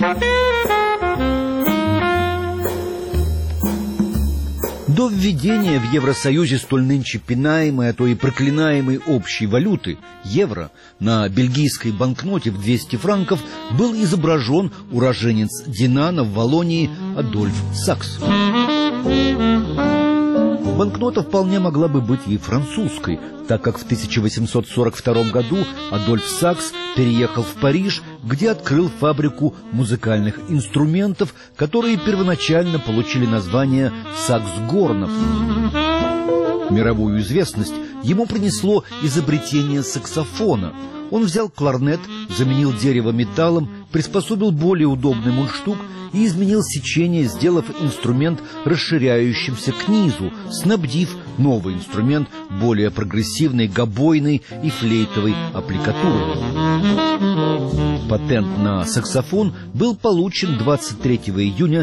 До введения в Евросоюзе столь нынче пинаемой, а то и проклинаемой общей валюты, евро, на бельгийской банкноте в 200 франков был изображен уроженец Динана в Валлонии Адольф Сакс. Банкнота вполне могла бы быть и французской, так как в 1842 году Адольф Сакс переехал в Париж, где открыл фабрику музыкальных инструментов, которые первоначально получили название «Сакс-Горнов». Мировую известность ему принесло изобретение саксофона. Он взял кларнет, заменил дерево металлом, приспособил более удобный мундштук и изменил сечение, сделав инструмент расширяющимся к низу, снабдив новый инструмент более прогрессивной гобойной и флейтовой аппликатурой. Патент на саксофон был получен 23 июня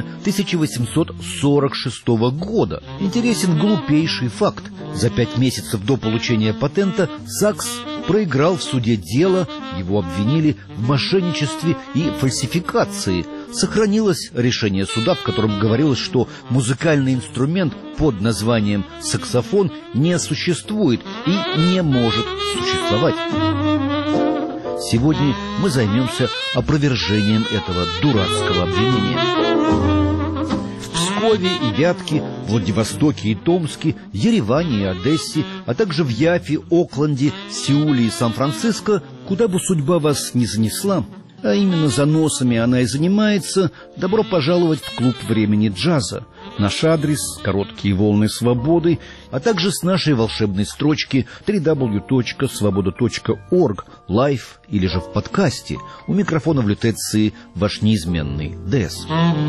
1846 года. Интересен глупейший факт. За 5 месяцев до получения патента Сакс проиграл в суде дело, его обвинили в мошенничестве и фальсификации. Сохранилось решение суда, в котором говорилось, что музыкальный инструмент под названием саксофон не существует и не может существовать. Сегодня мы займемся опровержением этого дурацкого обвинения. В Пскове и Вятке, Владивостоке и Томске, Ереване и Одессе, а также в Яфе, Окленде, Сеуле и Сан-Франциско, куда бы судьба вас ни занесла, а именно заносами она и занимается, добро пожаловать в клуб времени джаза. Наш адрес — короткие волны свободы, а также с нашей волшебной строчки www.svoboda.org, лайв или же в подкасте. У микрофона в лютеции ваш неизменный ДС.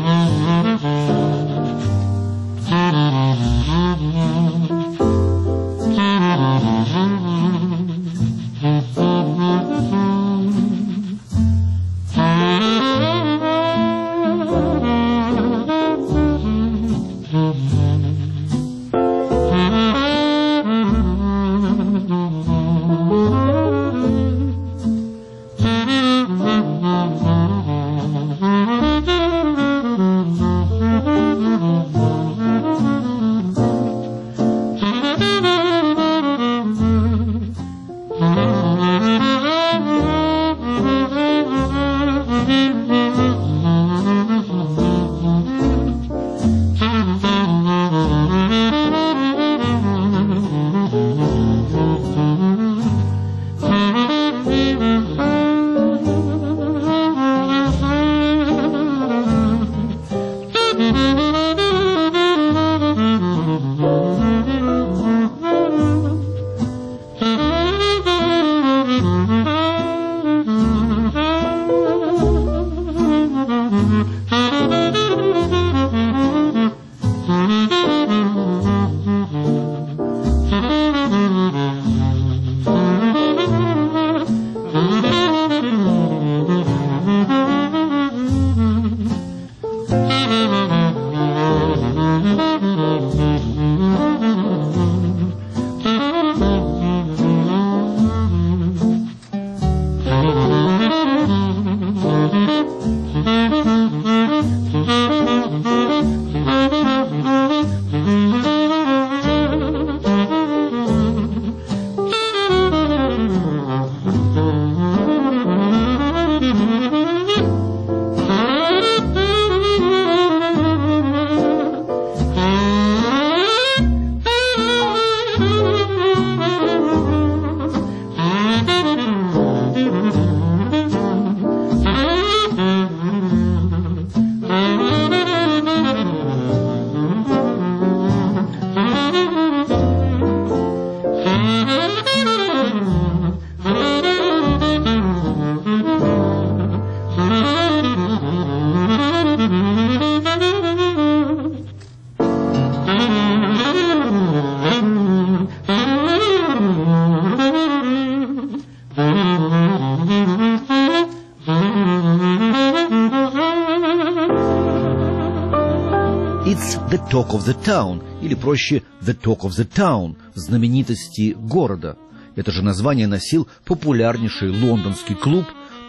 It's the talk of the town, или проще the talk of the town, знаменитости города. Это же название носил популярнейший лондонский клуб,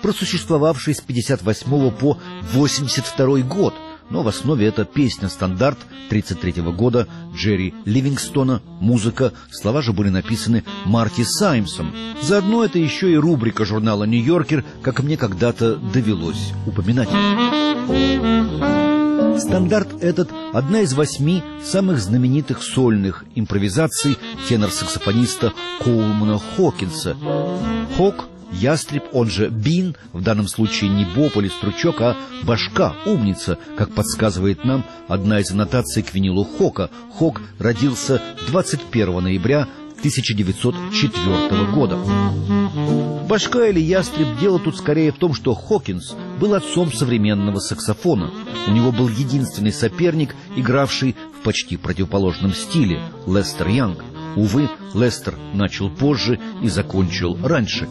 просуществовавший с 58 по 82 год. Но в основе это песня-стандарт 1933 года Джерри Ливингстона, музыка, слова же были написаны Марти Саймсом. Заодно это еще и рубрика журнала «Нью-Йоркер», как мне когда-то довелось упоминать. Стандарт этот – одна из 8 самых знаменитых сольных импровизаций тенор-саксофониста Коулмана Хокинса. Хок – ястреб, он же Бин, в данном случае не боб или стручок, а башка, умница, как подсказывает нам одна из аннотаций к винилу Хока. Хок родился 21 ноября 1904 года. Башка или ястреб, дело тут скорее в том, что Хокинс был отцом современного саксофона. У него был единственный соперник, игравший в почти противоположном стиле – Лестер Янг. Увы, Лестер начал позже и закончил раньше.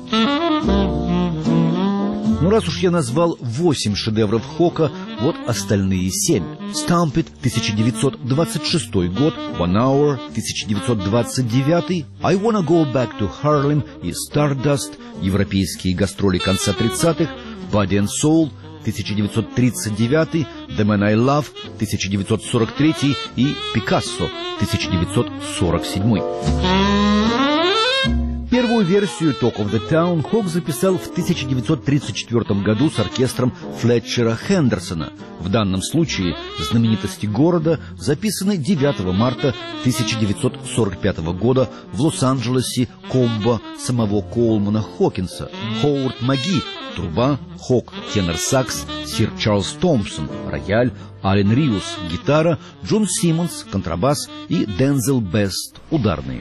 Но раз уж я назвал 8 шедевров Хока, вот остальные 7. Stomp It, 1926 год, One Hour, 1929, I Wanna Go Back to Harlem и Stardust, европейские гастроли конца 30-х, Body and Soul, 1939, The Man I Love, 1943 и Picasso, 1947. Первую версию Talk of the Town Хок записал в 1934 году с оркестром Флетчера Хендерсона. В данном случае знаменитости города записаны 9 марта 1945 года в Лос-Анджелесе комбо самого Коулмана Хокинса. Ховард Маги – труба, Хок – тенор-сакс, сир Чарльз Томпсон – рояль, Ален Риус – гитара, Джон Симмонс – контрабас и Дензел Бест – ударные.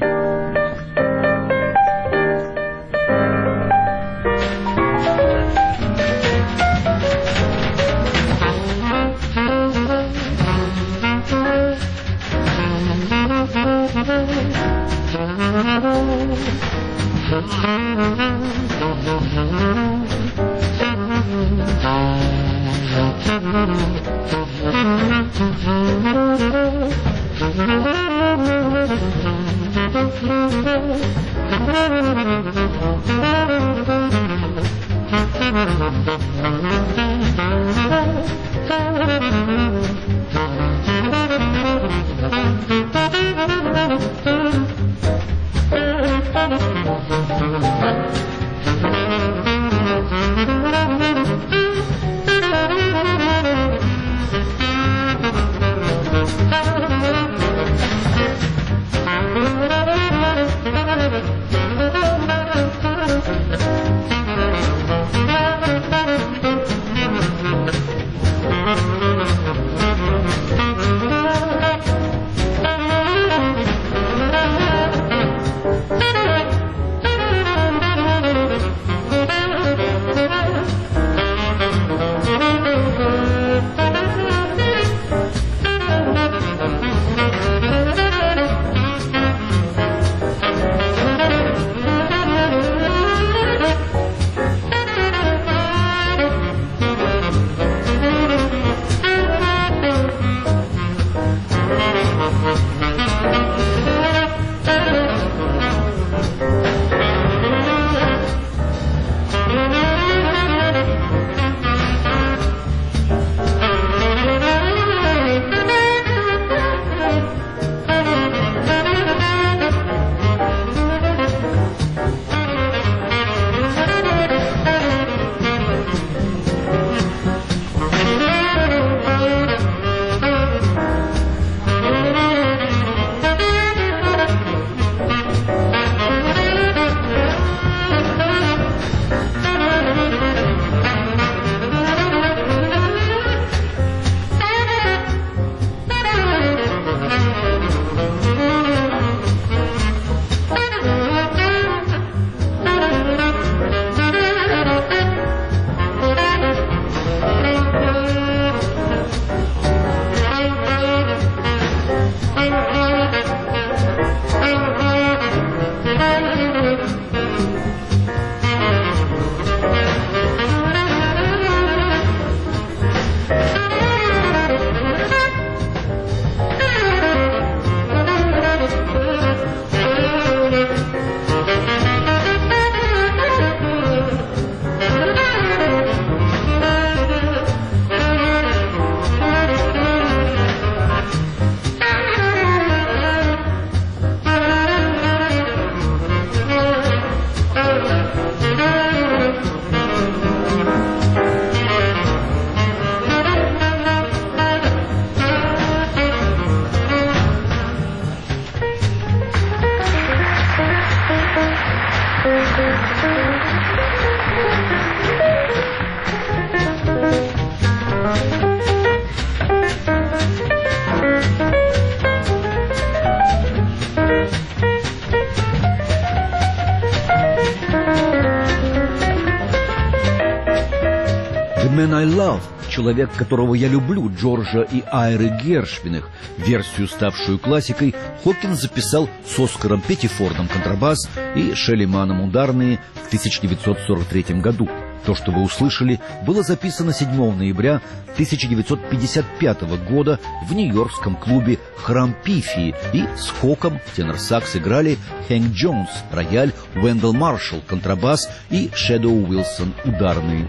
«The Man I Love», «Человек, которого я люблю» Джорджа и Айры Гершвиных, версию, ставшую классикой, Хокинс записал с Оскаром Петтифордом контрабас и Шелли Маном ударные в 1943 году. То, что вы услышали, было записано 7 ноября 1955 года в нью-йоркском клубе «Храм Пифии», и с Хоком тенор-сакс играли Хэнк Джонс, рояль, Уэндell Маршалл, контрабас и Шэдоу Уилсон, ударные.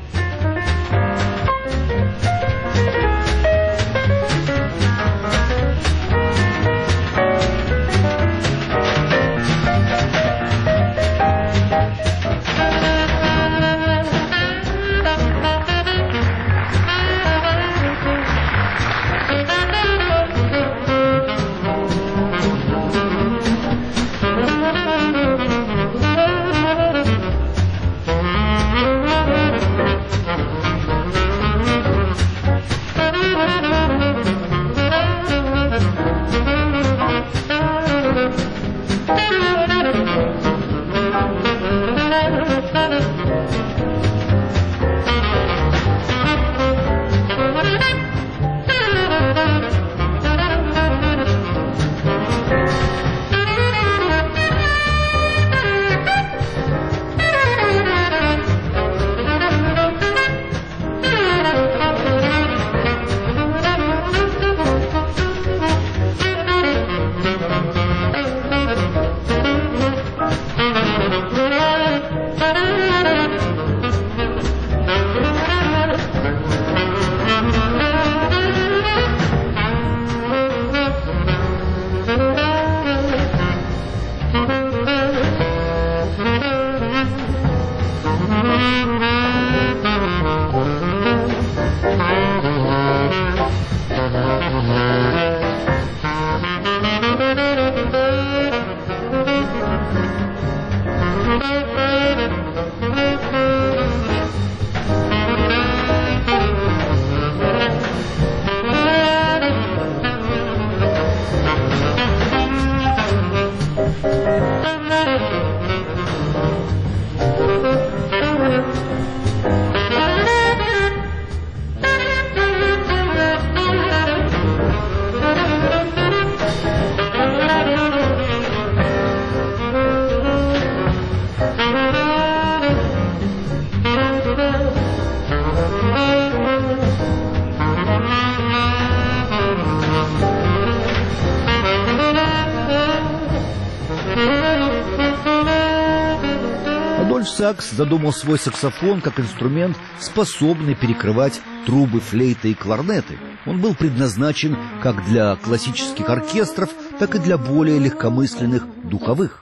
Адольф Сакс задумал свой саксофон как инструмент, способный перекрывать трубы, флейты и кларнеты. Он был предназначен как для классических оркестров, так и для более легкомысленных духовых.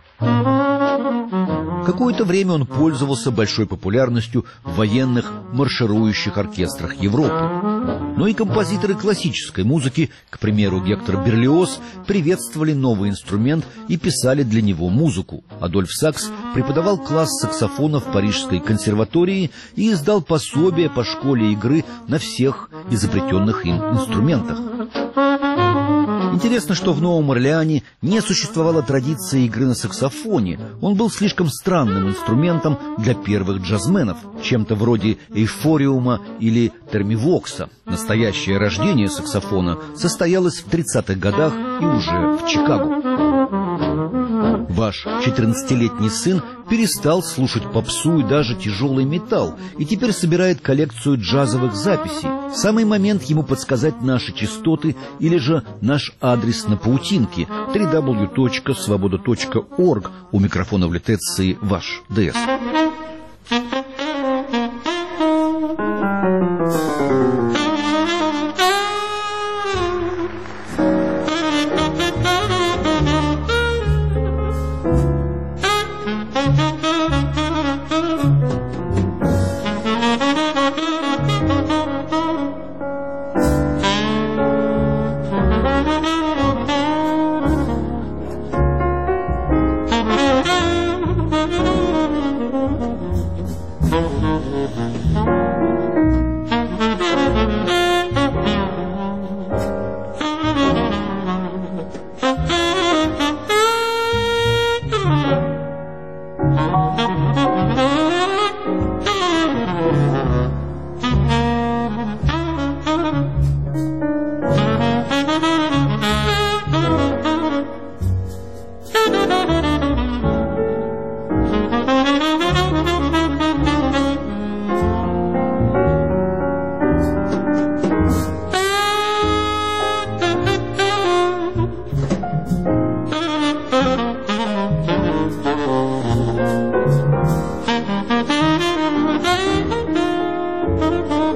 Какое-то время он пользовался большой популярностью в военных марширующих оркестрах Европы. Но и композиторы классической музыки, к примеру, Гектор Берлиоз, приветствовали новый инструмент и писали для него музыку. Адольф Сакс преподавал класс саксофона в Парижской консерватории и издал пособие по школе игры на всех изобретенных им инструментах. Интересно, что в Новом Орлеане не существовало традиции игры на саксофоне. Он был слишком странным инструментом для первых джазменов, чем-то вроде эйфориума или термивокса. Настоящее рождение саксофона состоялось в 30-х годах и уже в Чикаго. Ваш 14-летний сын перестал слушать попсу и даже тяжелый металл, и теперь собирает коллекцию джазовых записей. Самый момент ему подсказать наши частоты или же наш адрес на паутинке www.svoboda.org. У микрофона в Лютеции ваш ДС.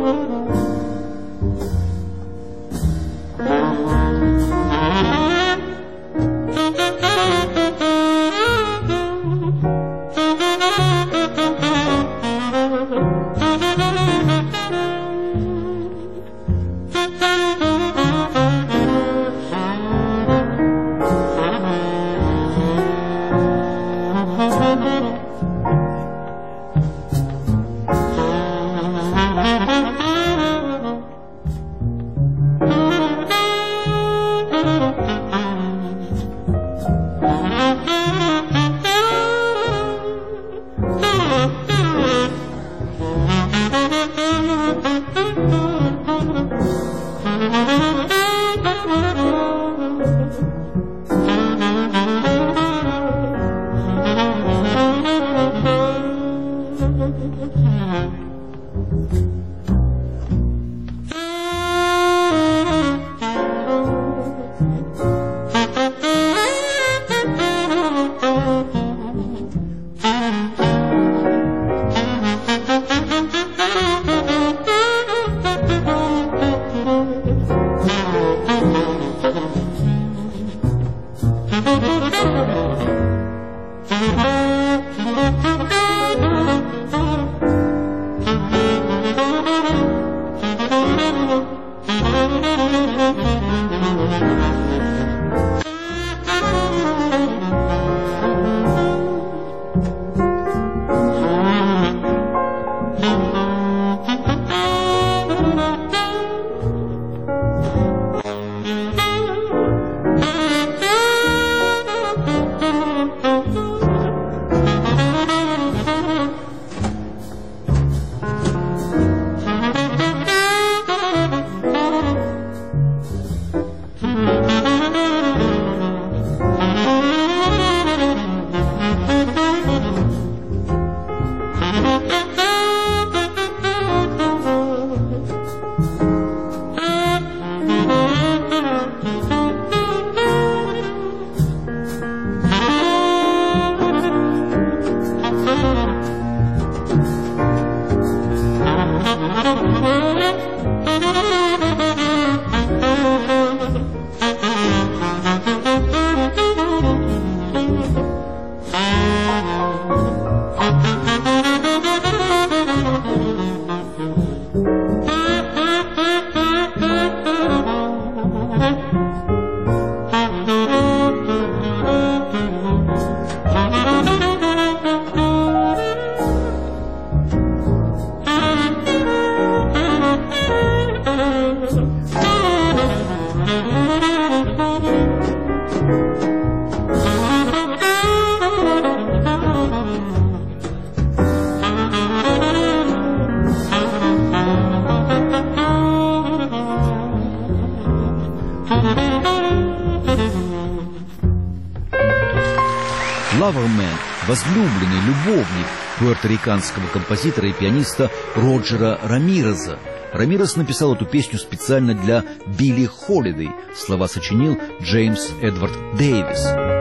Loverman, возлюбленный, любовник пуэрториканского композитора и пианиста Роджера Рамиреза. Рамирес написал эту песню специально для Билли Холидей. Слова сочинил Джеймс Эдвард Дэвис.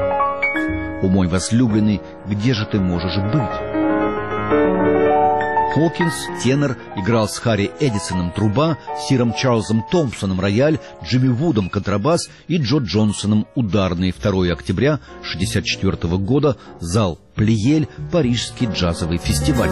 «О мой возлюбленный, где же ты можешь быть?» Хокинс, тенор, играл с Харри Эдисоном труба, Сиром Чарльзом Томпсоном рояль, Джимми Вудом контрабас и Джо Джонсоном ударный. 2 октября 1964 года, зал Плиель, Парижский джазовый фестиваль.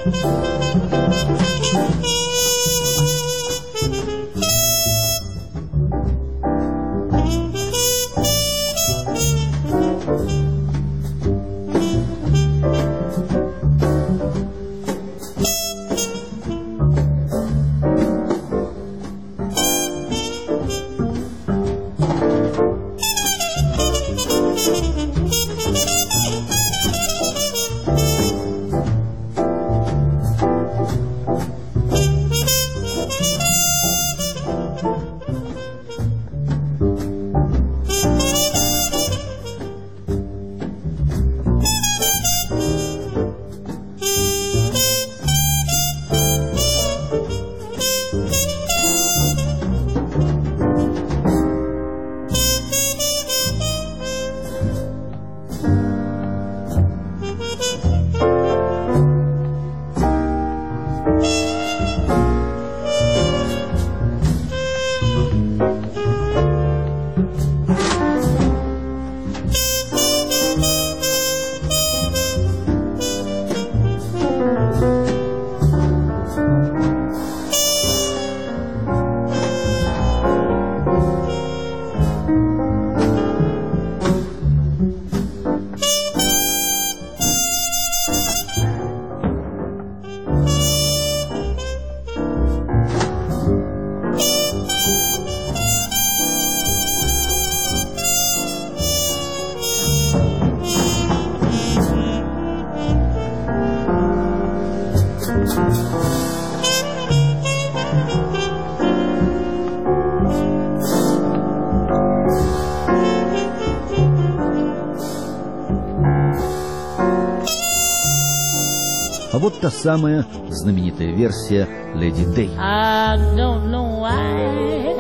А вот та самая знаменитая версия Леди Дэй. I don't know why,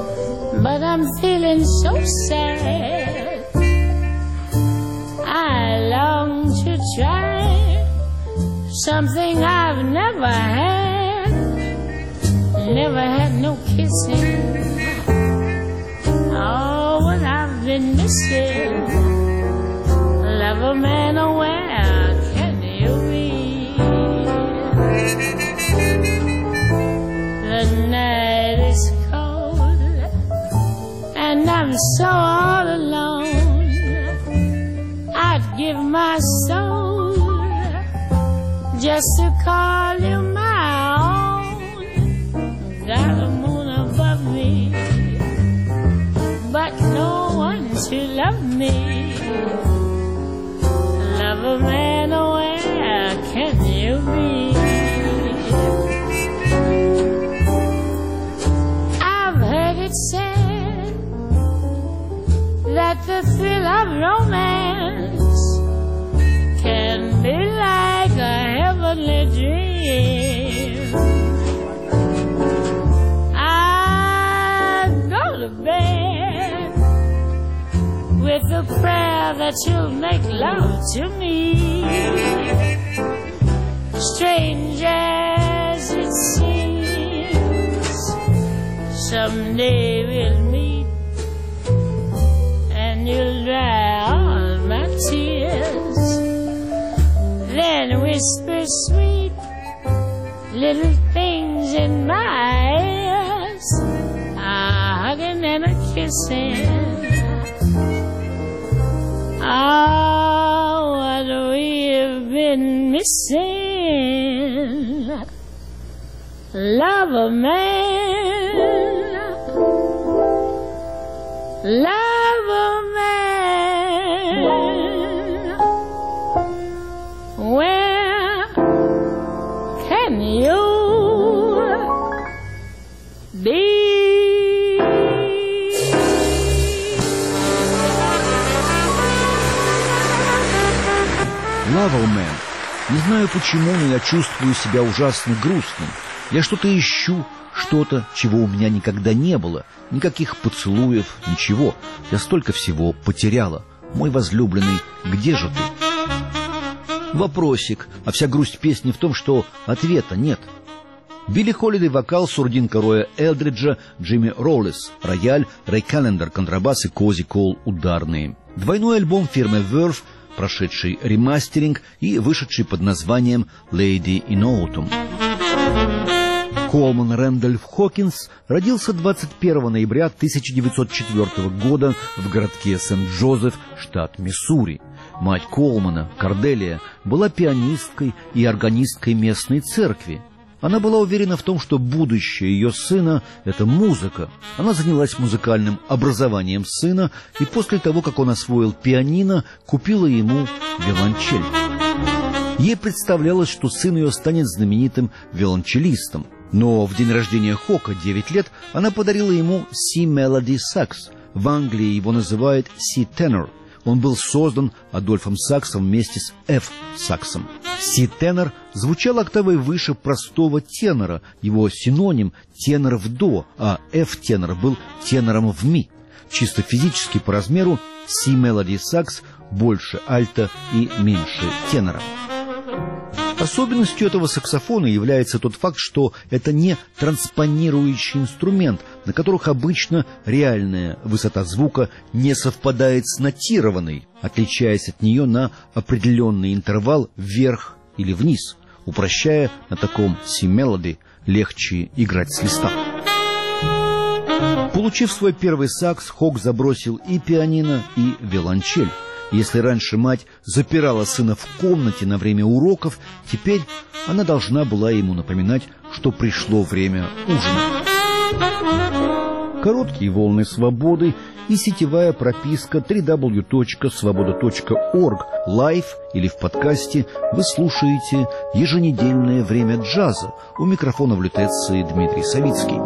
but I'm feeling so sad. I long to try something I've never had. Never had no kissing. Oh, what I've been missing. Love a man aware, can you be? The night is cold and I'm so all alone. I'd give my soul just to call you my own. Got a moon above me, but no one to love me. Love a man aware, can you be? I've heard it said that the thrill of romance can be like a heavenly dream. I go to bed with the prayer that you'll make love to me. Strange as it seems, someday we'll meet and you'll dry all my tears. Then whisper sweet little things in my ears, a hugging and a kissing. Oh, what we've been missing. Love a man, love a man. Where can you be? Loverman. Не знаю почему, но я чувствую себя ужасно грустным. Я что-то ищу, что-то, чего у меня никогда не было. Никаких поцелуев, ничего. Я столько всего потеряла. Мой возлюбленный, где же ты? Вопросик. А вся грусть песни в том, что ответа нет. Билли Холлидей вокал, сурдинка Роя Элдриджа, Джимми Роллес рояль, Рэй Каллендер контрабас и Кози Кол ударные. Двойной альбом фирмы Verve прошедший ремастеринг и вышедший под названием «Lady in Autumn». Колман Рэндольф Хокинс родился 21 ноября 1904 года в городке Сент-Джозеф, штат Миссури. Мать Колмана, Корделия, была пианисткой и органисткой местной церкви. Она была уверена в том, что будущее ее сына — это музыка. Она занялась музыкальным образованием сына и после того, как он освоил пианино, купила ему виолончель. Ей представлялось, что сын ее станет знаменитым виолончелистом. Но в день рождения Хока, 9 лет, она подарила ему C-Melody Sax. В Англии его называют C-Tenor. Он был создан Адольфом Саксом вместе с F-Саксом. C-Tenor звучал октавой выше простого тенора, его синоним — тенор в до, а F-Tenor был тенором в ми. Чисто физически по размеру C-Melody Sax больше альта и меньше тенора. Особенностью этого саксофона является тот факт, что это не транспонирующий инструмент, на которых обычно реальная высота звука не совпадает с нотированной, отличаясь от нее на определенный интервал вверх или вниз. Упрощая, на таком C-Melody легче играть с листа. Получив свой первый сакс, Хок забросил и пианино, и виолончель. Если раньше мать запирала сына в комнате на время уроков, теперь она должна была ему напоминать, что пришло время ужинать. Короткие волны свободы и сетевая прописка www.svoboda.org. Лайв или в подкасте вы слушаете еженедельное время джаза. У микрофона в лютеции Дмитрий Савицкий.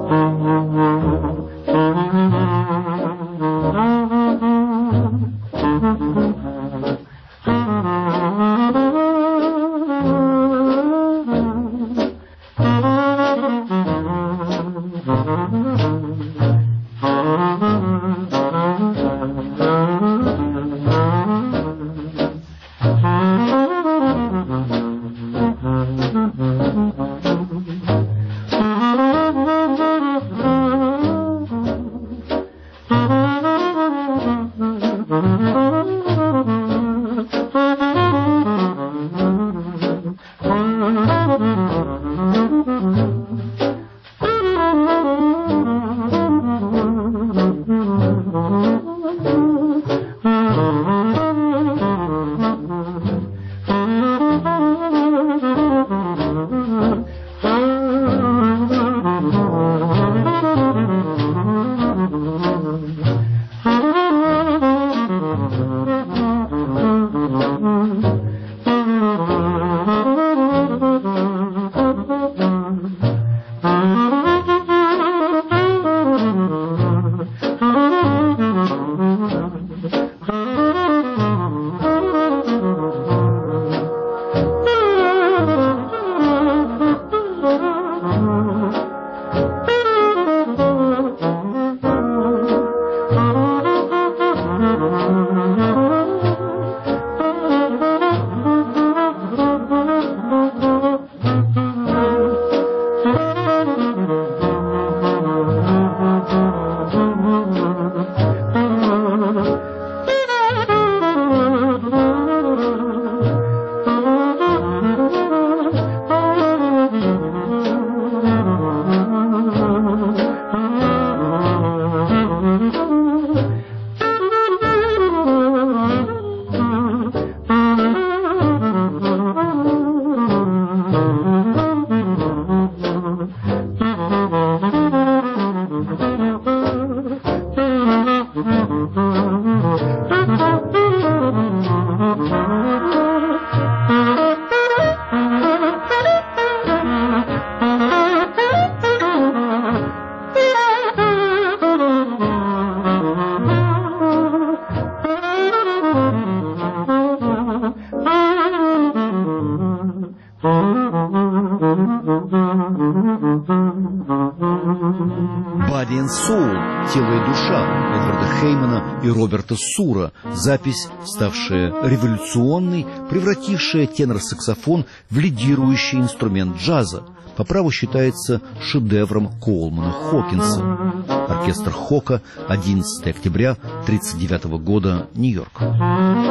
«Body and Soul» — «Тело и душа» Эдварда Хеймана и Роберта Сура, запись, ставшая революционной, превратившая тенор-саксофон в лидирующий инструмент джаза. По праву считается шедевром Колмана Хокинса. Оркестр Хока, 11 октября 1939 года, Нью-Йорк.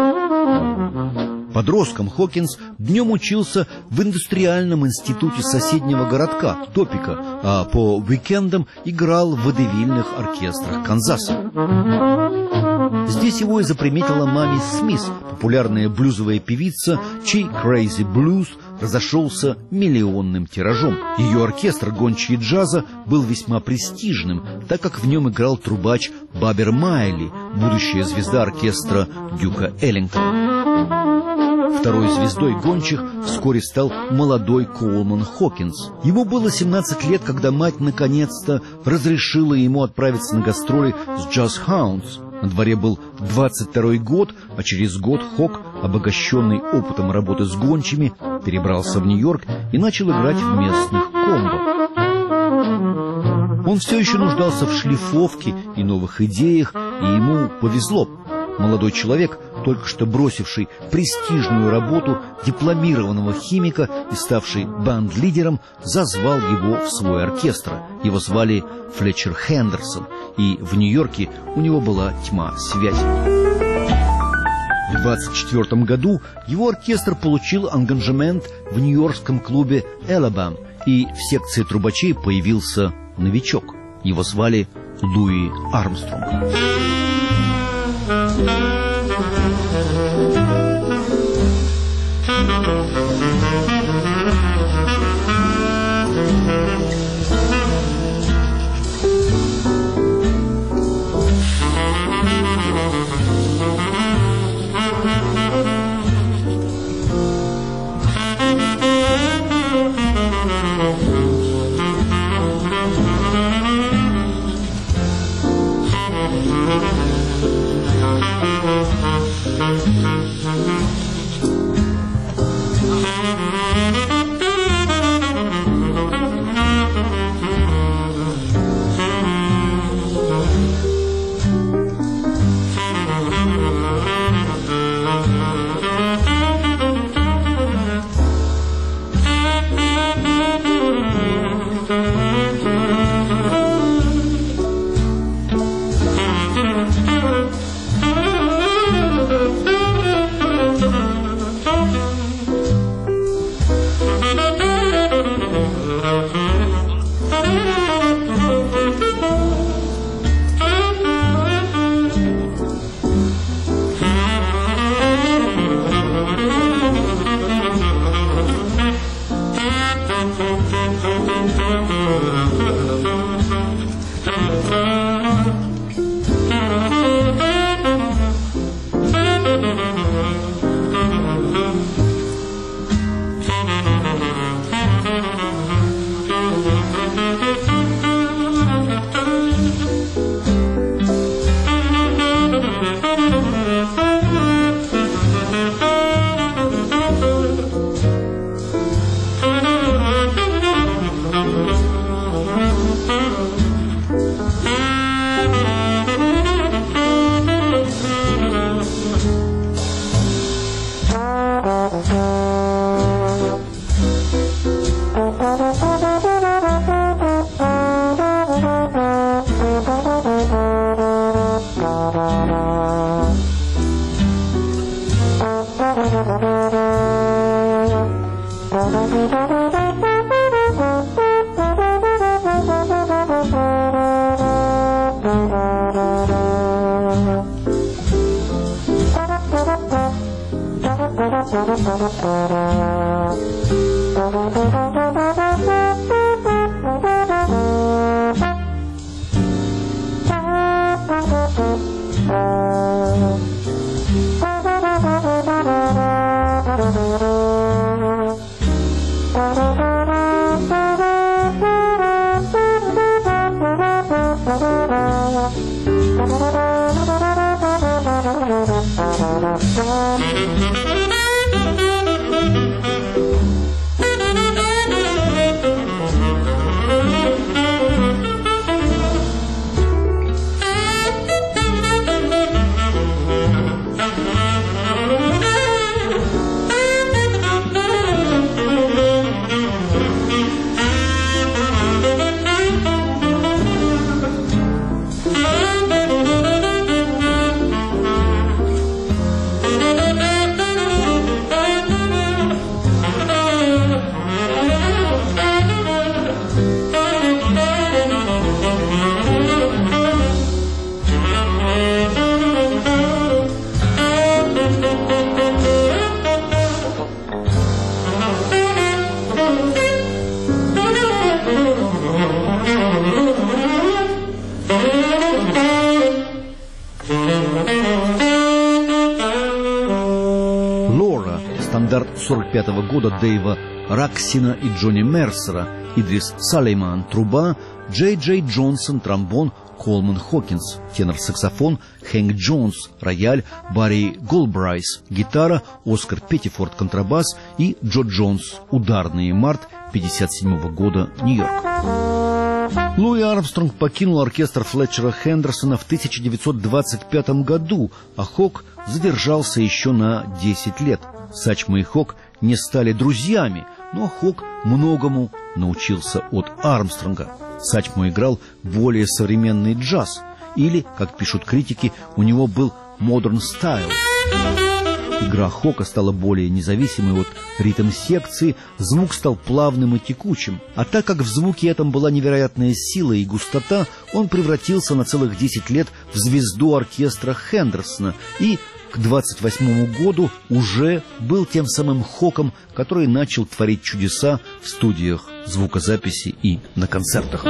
Подростком Хокинс днем учился в индустриальном институте соседнего городка Топека, а по уикендам играл в водевильных оркестрах Канзаса. Здесь его и заприметила Мамми Смис, популярная блюзовая певица, чей Crazy Blues разошелся миллионным тиражом. Ее оркестр «Гончие джаза» был весьма престижным, так как в нем играл трубач Бабер Майли, будущая звезда оркестра Дюка Эллингтона. Второй звездой гончих вскоре стал молодой Коулман Хокинс. Ему было 17 лет, когда мать наконец-то разрешила ему отправиться на гастроли с Jazz Hounds. На дворе был 22-й год, а через год Хок, обогащенный опытом работы с гончими, перебрался в Нью-Йорк и начал играть в местных комбо. Он все еще нуждался в шлифовке и новых идеях, и ему повезло. Молодой человек, только что бросивший престижную работу дипломированного химика и ставший банд-лидером, зазвал его в свой оркестр. Его звали Флетчер Хендерсон, и в Нью-Йорке у него была тьма связей. В 1924 году его оркестр получил ангажемент в нью-йоркском клубе «Элабам», и в секции трубачей появился новичок. Его звали Луи Армстронг. стандарт 45-го года Дэйва Раксина и Джонни Мерсера, Идрис Салейман – труба, Джей Джей Джонсон – тромбон, Колман Хокинс – тенор-саксофон, Хэнк Джонс – рояль, Барри Голбрайс – гитара, Оскар Петтифорд – контрабас и Джо Джонс – ударные, март 1957 года, Нью-Йорк. Луи Армстронг покинул оркестр Флетчера Хендерсона в 1925 году, а Хок задержался еще на 10 лет. Сачмо и Хок не стали друзьями, но Хок многому научился от Армстронга. Сачмо играл более современный джаз, или, как пишут критики, у него был модерн стайл. Игра Хока стала более независимой от ритм-секции, звук стал плавным и текучим. А так как в звуке этом была невероятная сила и густота, он превратился на целых 10 лет в звезду оркестра Хендерсона и к 28 году уже был тем самым Хоком, который начал творить чудеса в студиях звукозаписи и на концертах.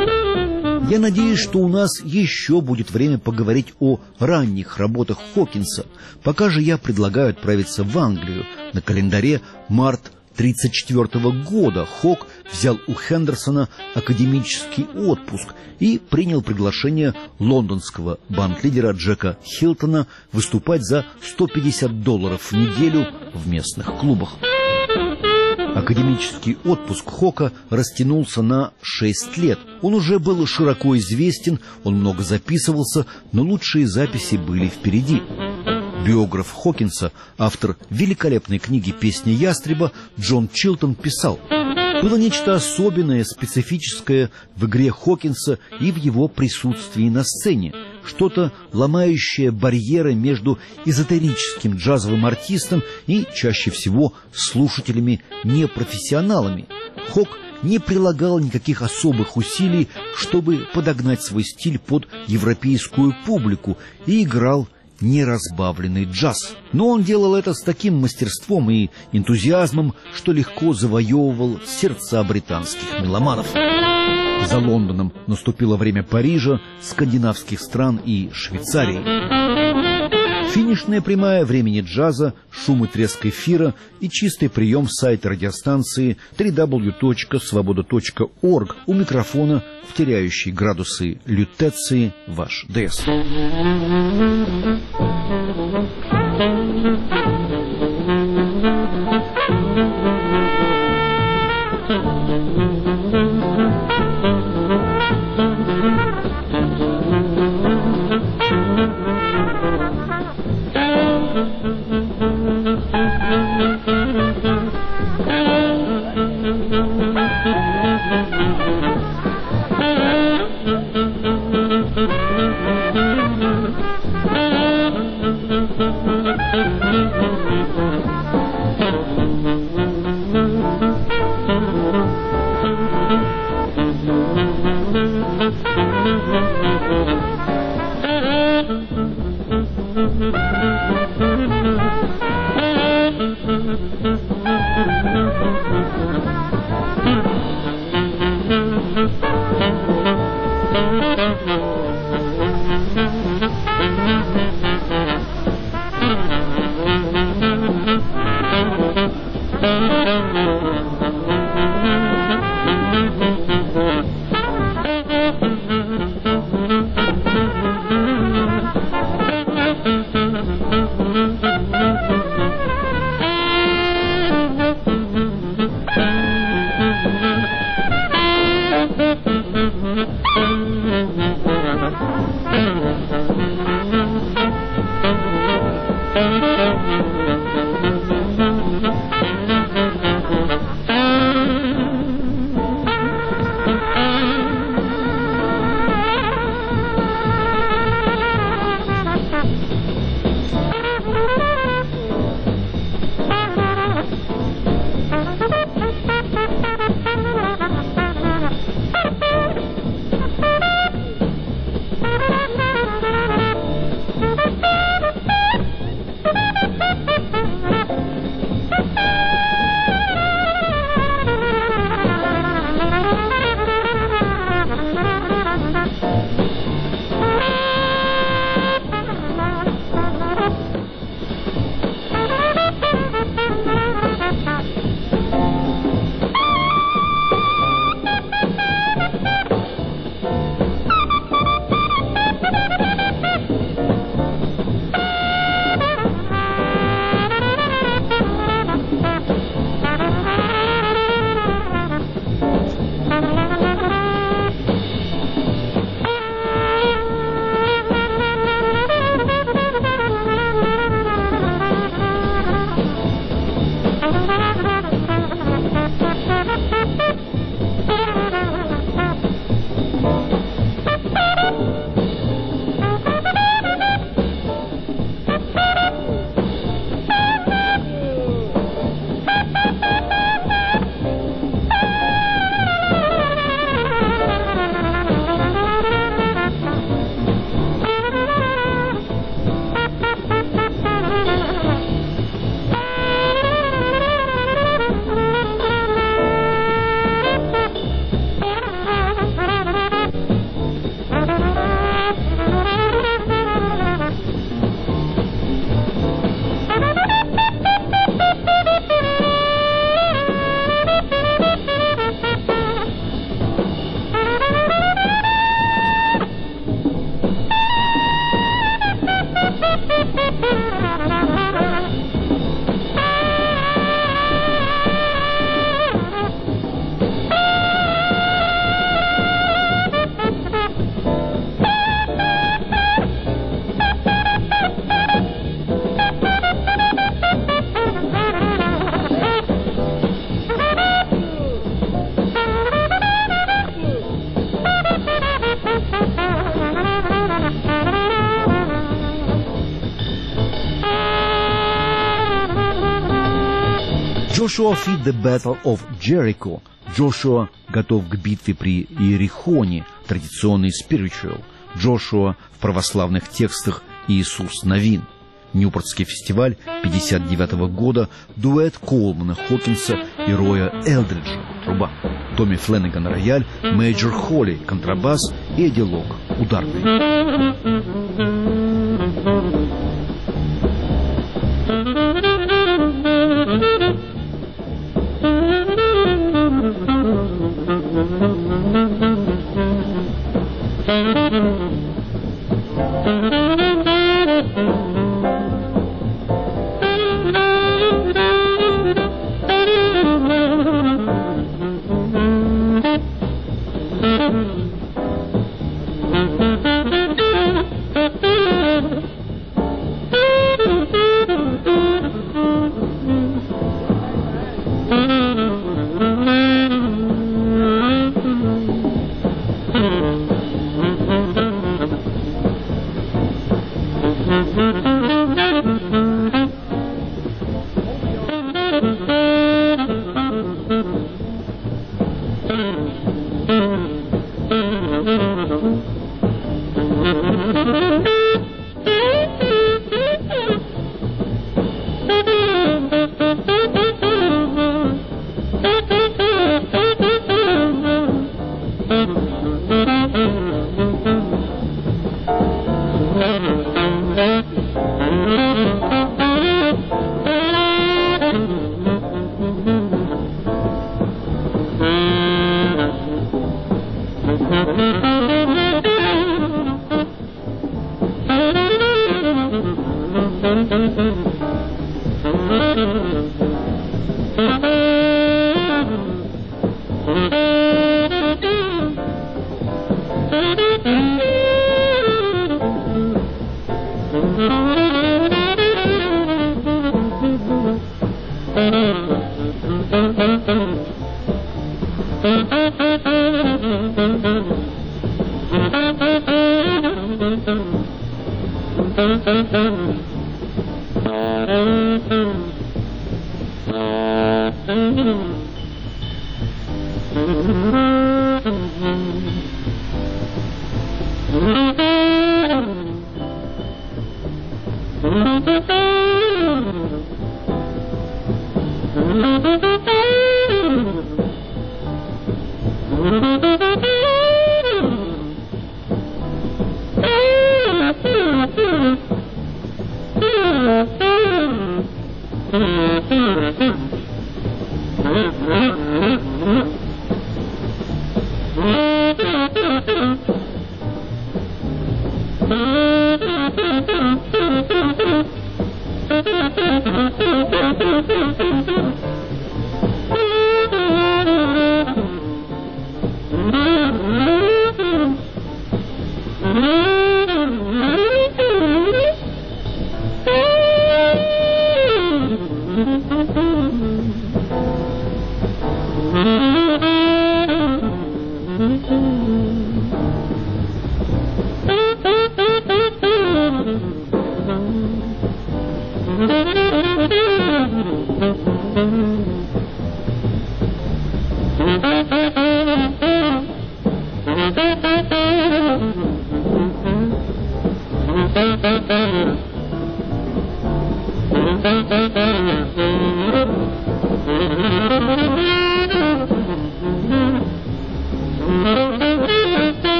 Я надеюсь, что у нас еще будет время поговорить о ранних работах Хокинса. Пока же я предлагаю отправиться в Англию. На календаре март 1934 года Хок взял у Хендерсона академический отпуск и принял приглашение лондонского банд-лидера Джека Хилтона выступать за $150 в неделю в местных клубах. Академический отпуск Хока растянулся на 6 лет. Он уже был широко известен, он много записывался, но лучшие записи были впереди. Биограф Хокинса, автор великолепной книги «Песня ястреба» Джон Чилтон писал: «Было нечто особенное, специфическое в игре Хокинса и в его присутствии на сцене, что-то ломающее барьеры между эзотерическим джазовым артистом и, чаще всего, слушателями-непрофессионалами. Хок не прилагал никаких особых усилий, чтобы подогнать свой стиль под европейскую публику, и играл неразбавленный джаз. Но он делал это с таким мастерством и энтузиазмом, что легко завоевывал сердца британских меломанов. За Лондоном наступило время Парижа, скандинавских стран и Швейцарии. Финишная прямая времени джаза, шум и треск эфира и чистый прием сайта радиостанции www.svoboda.org. У микрофона в теряющей градусы лютеции ваш ДС. Joshua feat the Battle of Jericho. Джошуа готов к битве при Иерихоне, традиционный spiritual. Джошуа в православных текстах Иисус Новин. Ньюпортский фестиваль 1959 года, дуэт Колмана Хокинса и Роя Элдриджа, труба, Томми Фленнеган, рояль, Мейджор Холли, контрабас и Эдди Лок, ударный.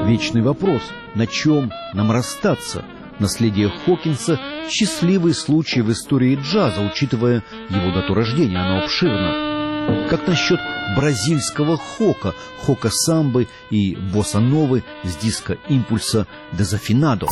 Вечный вопрос, на чем нам расстаться? Наследие Хокинса – счастливый случай в истории джаза, учитывая его дату рождения, оно обширно. Как насчет бразильского хока, хока-самбы и босса-новы с диска импульса «Дезафинадо»?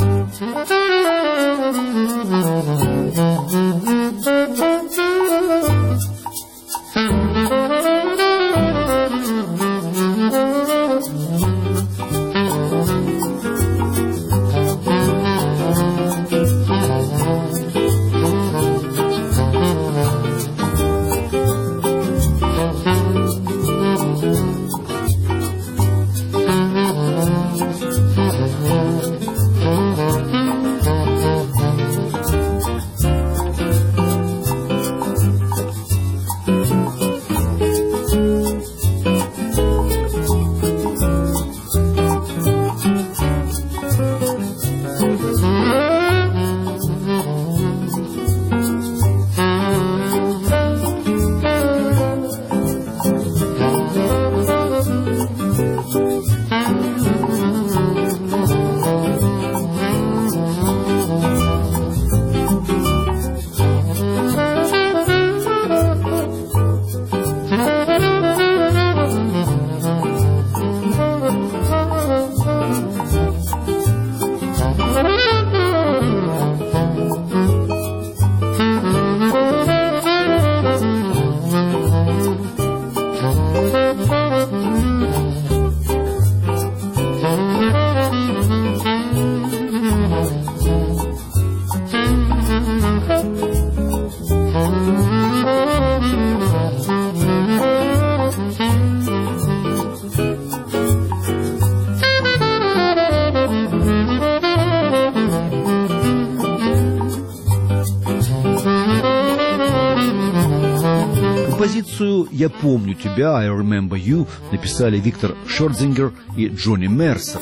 Композицию «Я помню тебя» «I Remember You» написали Виктор Шердзингер и Джонни Мерсер.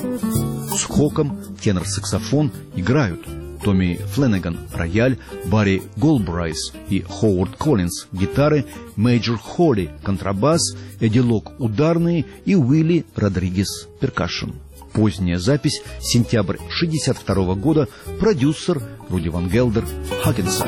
С Хоком тенор-саксофон играют Томми Фленнеган – рояль, Барри Голбрайс и Ховард Коллинз – гитары, Мейджор Холли – контрабас, Эдди Лок – ударные и Уилли Родригес – перкашн. Поздняя запись, сентябрь 1962 года, продюсер Руди Ван Гелдер, Хакенсак.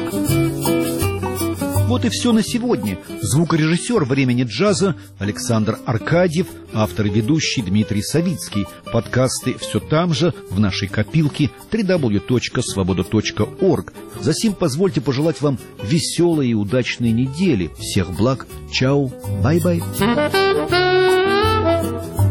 Вот и все на сегодня. Звукорежиссер «Времени джаза» Александр Аркадьев, автор и ведущий Дмитрий Савицкий. Подкасты все там же, в нашей копилке www.svoboda.org. Засим позвольте пожелать вам веселой и удачной недели. Всех благ. Чао. Бай-бай.